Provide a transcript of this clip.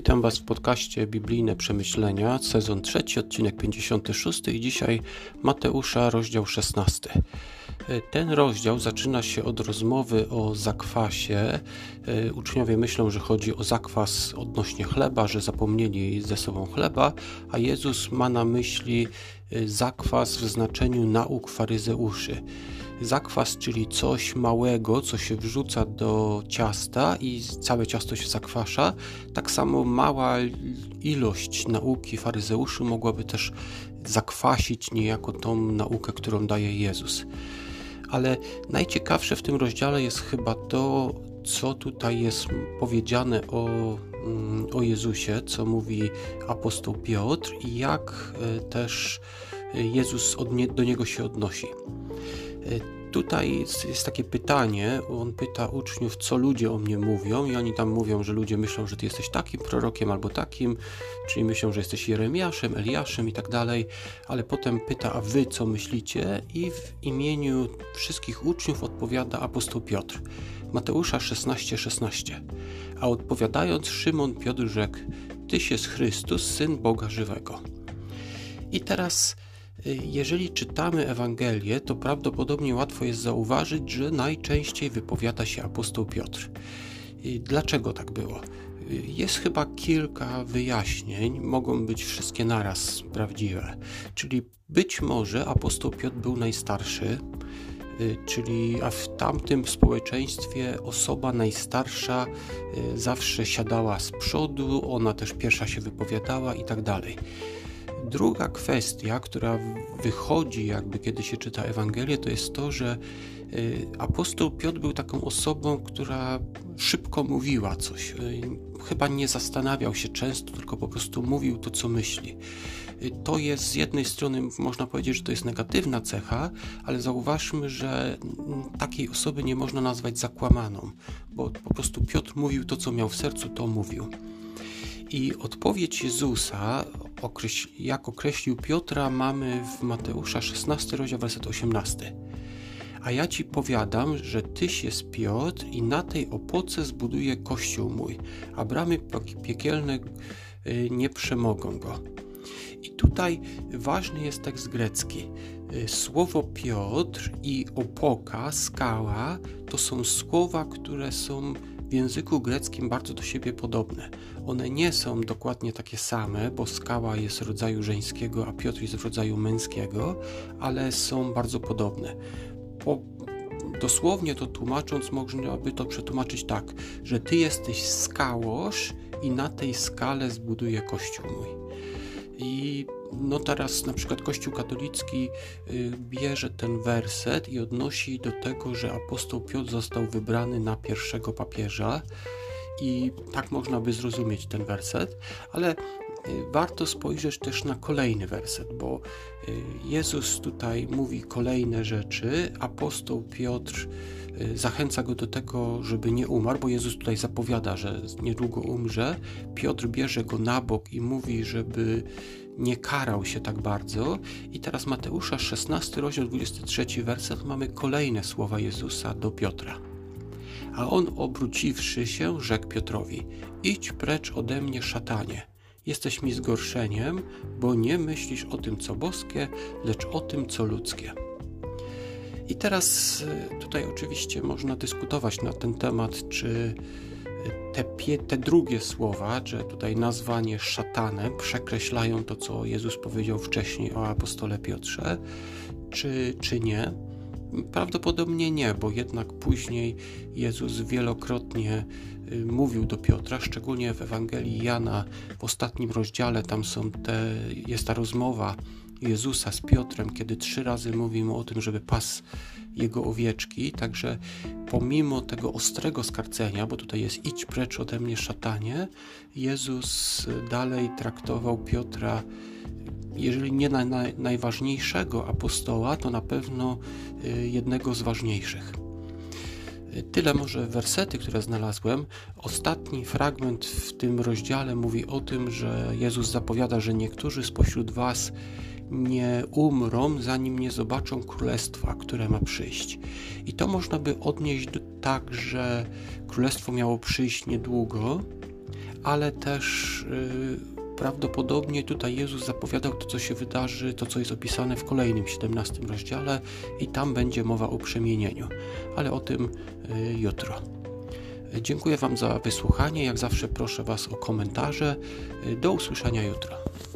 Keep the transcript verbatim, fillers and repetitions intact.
Witam Was w podcaście Biblijne Przemyślenia, sezon trzeci, odcinek pięćdziesiąty szósty i dzisiaj Mateusza, rozdział szesnasty. Ten rozdział zaczyna się od rozmowy o zakwasie. Uczniowie myślą, że chodzi o zakwas odnośnie chleba, że zapomnieli ze sobą chleba, a Jezus ma na myśli zakwas w znaczeniu nauk faryzeuszy. Zakwas, czyli coś małego, co się wrzuca do ciasta i całe ciasto się zakwasza. Tak samo mała ilość nauki faryzeuszy mogłaby też zakwasić niejako tą naukę, którą daje Jezus. Ale najciekawsze w tym rozdziale jest chyba to, co tutaj jest powiedziane o, o Jezusie, co mówi apostoł Piotr i jak też Jezus od nie, do niego się odnosi. Tutaj jest, jest takie pytanie, on pyta uczniów, co ludzie o mnie mówią i oni tam mówią, że ludzie myślą, że ty jesteś takim prorokiem albo takim, czyli myślą, że jesteś Jeremiaszem, Eliaszem i tak dalej, ale potem pyta, a wy co myślicie? I w imieniu wszystkich uczniów odpowiada apostoł Piotr. Mateusza szesnaście szesnaście. A odpowiadając Szymon Piotr rzekł, tyś jest Chrystus, Syn Boga żywego. I teraz jeżeli czytamy Ewangelię, to prawdopodobnie łatwo jest zauważyć, że najczęściej wypowiada się apostoł Piotr. Dlaczego tak było? Jest chyba kilka wyjaśnień, mogą być wszystkie naraz prawdziwe. Czyli być może apostoł Piotr był najstarszy, czyli a w tamtym społeczeństwie osoba najstarsza zawsze siadała z przodu, ona też pierwsza się wypowiadała i tak dalej. Druga kwestia, która wychodzi jakby kiedy się czyta Ewangelię, to jest to, że apostoł Piotr był taką osobą, która szybko mówiła coś. Chyba nie zastanawiał się często, tylko po prostu mówił to, co myśli. To jest z jednej strony, można powiedzieć, że to jest negatywna cecha, ale zauważmy, że takiej osoby nie można nazwać zakłamaną, bo po prostu Piotr mówił to, co miał w sercu, to mówił. I odpowiedź Jezusa, jak określił Piotra, mamy w Mateusza szesnasty rozdział, werset osiemnasty. A ja ci powiadam, że tyś jest Piotr i na tej opoce zbuduję kościół mój, a bramy piekielne nie przemogą go. I tutaj ważny jest tekst grecki. Słowo Piotr i opoka, skała, to są słowa, które są w języku greckim bardzo do siebie podobne. One nie są dokładnie takie same, bo skała jest rodzaju żeńskiego, a Piotr jest rodzaju męskiego, ale są bardzo podobne. Po, dosłownie to tłumacząc, można by to przetłumaczyć tak, że ty jesteś skałosz i na tej skale zbuduję kościół mój. I no teraz na przykład Kościół katolicki y, bierze ten werset i odnosi do tego, że apostoł Piotr został wybrany na pierwszego papieża i tak można by zrozumieć ten werset, ale y, warto spojrzeć też na kolejny werset, bo y, Jezus tutaj mówi kolejne rzeczy, apostoł Piotr y, zachęca go do tego, żeby nie umarł, bo Jezus tutaj zapowiada, że niedługo umrze. Piotr bierze go na bok i mówi, żeby nie karał się tak bardzo. I teraz Mateusza szesnasty rozdział dwudziesty trzeci werset, mamy kolejne słowa Jezusa do Piotra. A on obróciwszy się, rzekł Piotrowi, idź precz ode mnie, szatanie. Jesteś mi zgorszeniem, bo nie myślisz o tym, co boskie, lecz o tym, co ludzkie. I teraz tutaj oczywiście można dyskutować na ten temat, czy Te, pie, te drugie słowa, że tutaj nazwanie szatanem przekreślają to, co Jezus powiedział wcześniej o apostole Piotrze, czy, czy nie? Prawdopodobnie nie, bo jednak później Jezus wielokrotnie mówił do Piotra, szczególnie w Ewangelii Jana, w ostatnim rozdziale, tam są te, jest ta rozmowa Jezusa z Piotrem, kiedy trzy razy mówi mu o tym, żeby pasł jego owieczki, także pomimo tego ostrego skarcenia, bo tutaj jest idź precz ode mnie, szatanie, Jezus dalej traktował Piotra, jeżeli nie na, na, najważniejszego apostoła, to na pewno jednego z ważniejszych. Tyle może wersety, które znalazłem. Ostatni fragment w tym rozdziale mówi o tym, że Jezus zapowiada, że niektórzy spośród was nie umrą, zanim nie zobaczą królestwa, które ma przyjść. I to można by odnieść do, tak, że królestwo miało przyjść niedługo, ale też yy, prawdopodobnie tutaj Jezus zapowiadał to, co się wydarzy, to, co jest opisane w kolejnym, siedemnastym rozdziale i tam będzie mowa o przemienieniu, ale o tym yy, jutro. Dziękuję Wam za wysłuchanie. Jak zawsze proszę Was o komentarze. Do usłyszenia jutro.